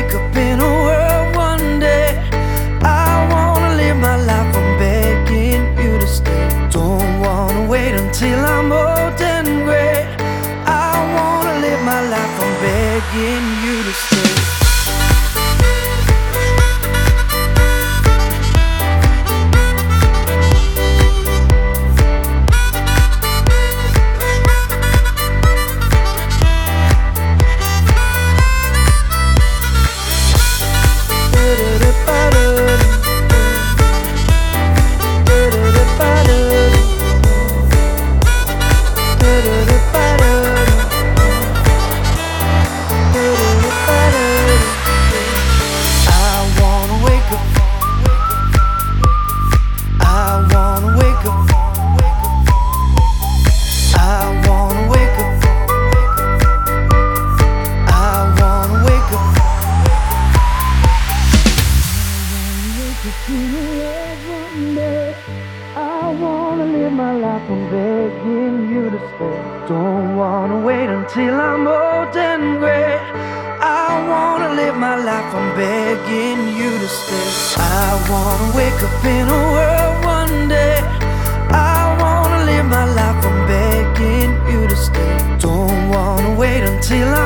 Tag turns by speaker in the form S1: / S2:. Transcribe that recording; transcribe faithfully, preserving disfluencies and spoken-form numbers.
S1: wake up in a world one day. I wanna live my life, I'm begging you to stay. Don't wanna wait until I'm old and gray. I wanna live my life, I'm begging you to stay. I wanna live my life, I'm begging you to stay. Don't wanna wait until I'm old and gray. I wanna live my life, I'm begging you to stay. I wanna wake up in a world one day. I wanna live my life, I'm begging you to stay. Don't wanna wait until I'm